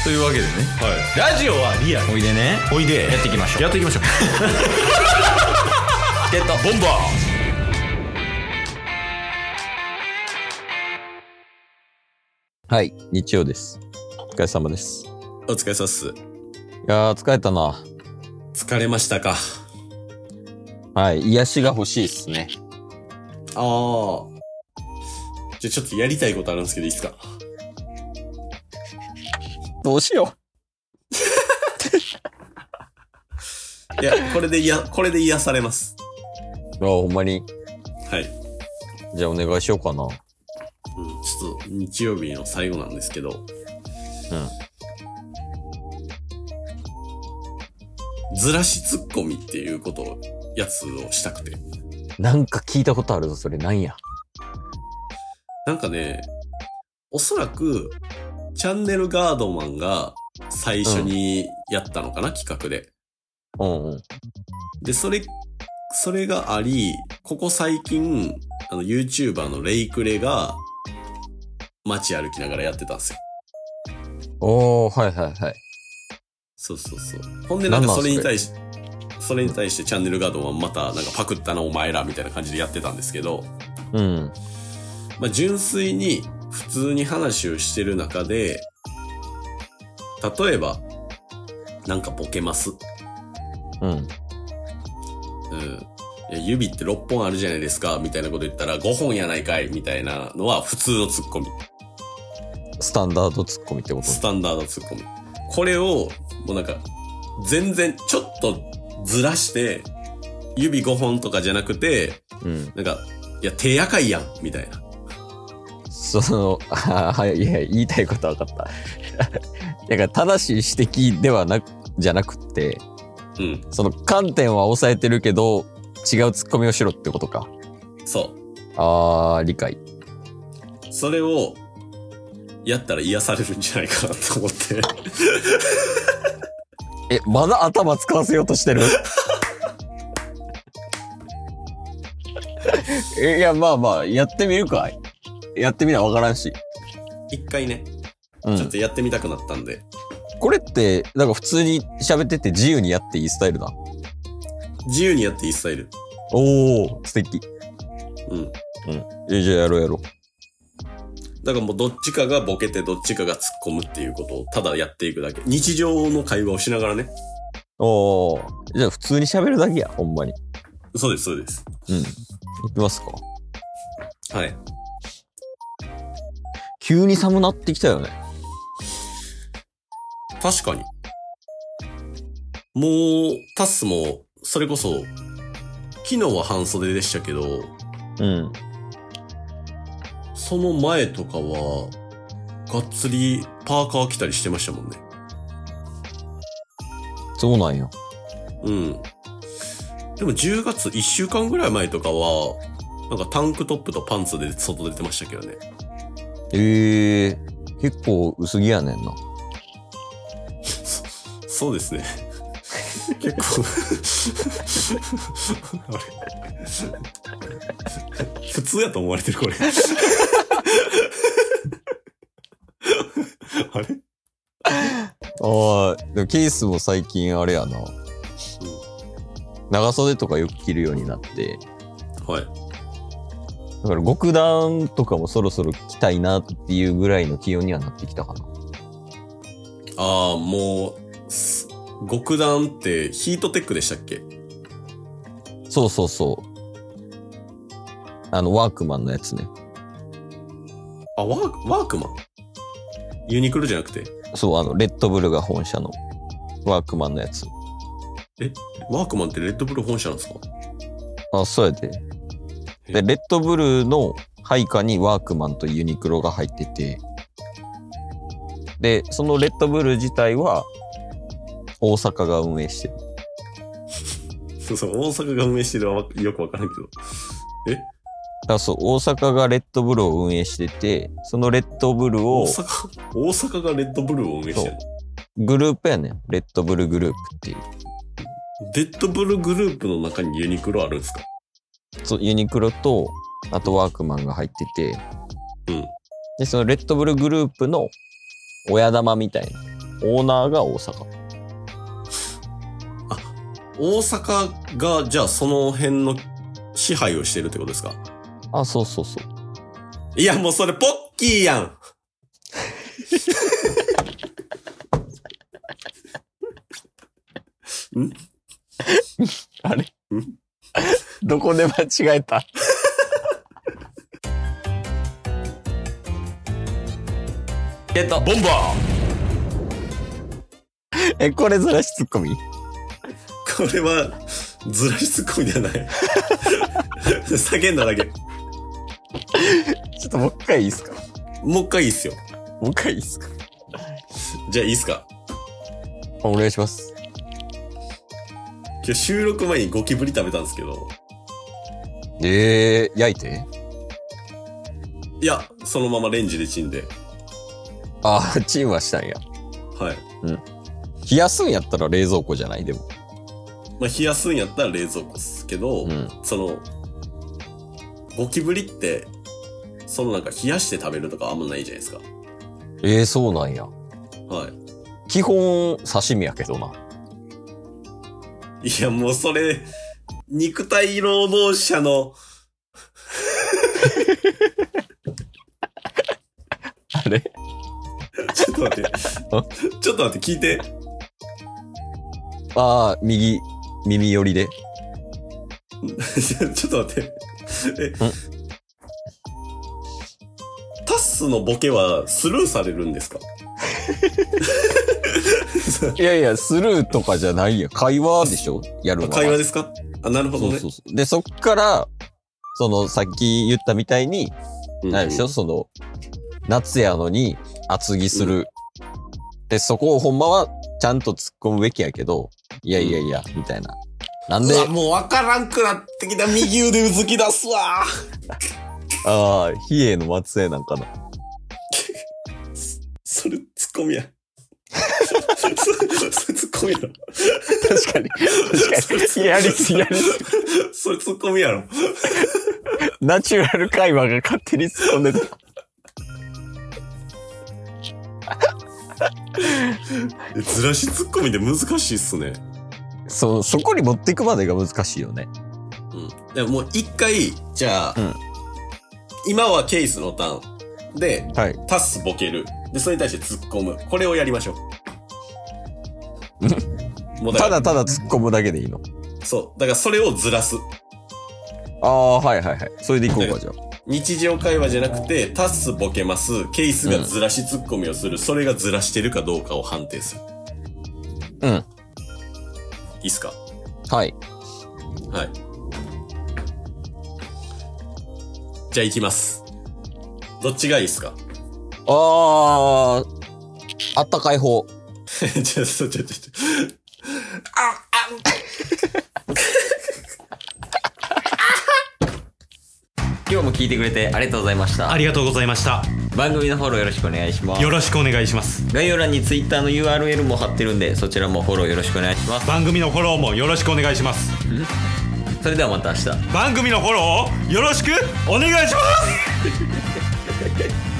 というわけでね、 はい、ラジオはリアル。 おいでね、 おいでやっていきましょう。 やっていきましょう。 ゲットボンバはい、日曜です。お疲れ様です。 ー。お疲れ様っす。 いやー、疲れたな。 疲れましたか。 はい、癒しが欲しいっすね。 ああ。じゃあちょっとやりたいことあるんですけどいいですか。 どうしよいや、これで癒されます。 う。あ、ほんまに。 はい。 じゃあお願いしようかな。 ちょっと日曜日の最後なんですけど。ずらしツッコミっていうやつをしたくて。 なんか聞いたことあるぞ、それ。なんや。 なんかね、おそらく、チャンネルガードマンが最初にやったのかな、企画で。 うんうん。 で、それがあり、ここ最近、YouTuber のレイクレが、街歩きながらやってたんですよ。 おー、はいはいはい。 そうそうそう。ほんでなんかそれに対してチャンネルガードマンまたなんかパクったなお前らみたいな感じでやってたんですけど、 うん。 まあ、純粋に普通に話をしてる中で、例えば、なんかボケます。 うん。 いや指って6本あるじゃないですかみたいなこと言ったら5本やないかいみたいなのは普通のツッコミ。 スタンダードツッコミってこと？ スタンダードツッコミ。これを、もうなんか、全然ちょっとずらして、指5本とかじゃなくて、 うん。 なんか、いや、手赤いやんみたいな。 はい、いや、言いたいことは分かった。だから正しい指摘ではじゃなくて、 うん。 その観点は抑えてるけど、違うツッコミをしろってことか。 そ理解。 う。それを、やったら癒されるんじゃないかなと思って。 まだ頭使わせようとしてる？いや、まあまあ、やってみるか。やってみなわからんし。 一回ね、 うん。 ちょっとやってみたくなったんで。 これって、なんか普通に喋ってて自由にやっていいスタイルだ。 自由にやっていいスタイル。 おー、素敵。 うん。 じゃあやろう。 だからもうどっちかがボケてどっちかが突っ込むっていうことをただやっていくだけ。日常の会話をしながらね。 おー、じゃあ普通に喋るだけや、ほんまに。 そうです、そうです。 うん。いきますか。 はい。 急に寒なってきたよね。 確かに。もう、タスも、それこそ、昨日は半袖でしたけど、 うん。 その前とかは、がっつりパーカー着たりしてましたもんね。 そうなんや。 うん。でも10月1週間ぐらい前とかは、なんかタンクトップとパンツで外出てましたけどね。 結構薄着やねんな。 そうですね。結構あれ普通やと思われてるこれあれでもケースも最近あれやな。長袖とかよく着るようになって。 はい。 だから極暖とかもそろそろ着たいなっていうぐらいの気温にはなってきたかな。 もう、極暖ってヒートテックでしたっけ？ そう。ワークマンのやつね。 ワークマン？ユニクロじゃなくて？ そう、レッドブルが本社のワークマンのやつ。 ワークマンってレッドブル本社なんですか？ そうやで。で、レッドブルの配下にワークマンとユニクロが入ってて、で、そのレッドブル自体は大阪が運営してる。 そう、大阪が運営してるのはよくわからんけど。 そう、大阪がレッドブルを運営してて、そのレッドブルを大阪がレッドブルを運営してるの？ グループやねん。レッドブルグループっていう。 レッドブルグループの中にユニクロあるんですか？ そう、ユニクロと、あとワークマンが入ってて、 うん。 で、そのレッドブルグループの親玉みたいな。 オーナーが大阪。 大阪が、じゃあその辺の支配をしてるってことですか？ あ、そうそうそう。 いや、もうそれポッキーやん。 あれどこで間違えた？ ボンバーこれずらしツッコミ？ これは、ずらしツッコミではない。叫んだだけ。 ちょっともう一回いいっすか？ もう一回いいっすよ。 もう一回いいっすか？ じゃあいいっすか？ お願いします。 今日収録前にゴキブリ食べたんですけど。 焼いて？ いや、そのままレンジでチンで。 あ、チンはしたんや。 はい。 うん。冷やすんやったら冷蔵庫じゃない？でも。 まあ、冷やすんやったら冷蔵庫っすけど、その、ゴキブリって、そのなんか冷やして食べるとかあんまないじゃないですか。 そうなんや。 はい。 基本、刺身やけどな。 いや、もうそれ、肉体労働者の、 あれ？ ちょっと待って。ちょっと待って、聞いて。 ああ、耳寄りで。 ちょっと待って。タッスのボケはスルーされるんですか？ いやいや、スルーとかじゃないや。会話でしょ？やるのは。 会話ですか？あ、なるほどね。 そうそうそう。で、そっから、さっき言ったみたいに、何でしょ？夏やのに厚着する。で、そこをほんまはちゃんと突っ込むべきやけど、いや、みたいな。なんで？ もうわからんくなってきた。右腕うずき出すわ。 ああ、比叡の末裔なんかな。 それツッコミや。それツッコミやろ。 確かに。やりすぎ。 それツッコミやろ。 ナチュラル会話が勝手に突っ込んでた。 ずらしツッコミで難しいっすね。 そこに持っていくまでが難しいよね。 でももう一回、じゃあ、今はケイスのターンで、タスボケる。で、それに対して突っ込む。これをやりましょう。もうただ突っ込むだけでいいの？ そう。だからそれをずらす。 ああ、はい。それでいこうか、じゃあ。 日常会話じゃなくて、タスボケます。ケイスがずらしツッコミをする。それがずらしてるかどうかを判定する。いいっすか？ はい。 じゃあ行きます。どっちがいいっすか？ あったかい方。 ちょ。 今日も聞いてくれてありがとうございました。 ありがとうございました。 番組のフォローよろしくお願いします。 よろしくお願いします。 概要欄に Twitter の URL も貼ってるんで、そちらもフォローよろしくお願いします。 番組のフォローもよろしくお願いします。 それではまた明日。 番組のフォローをよろしくお願いします。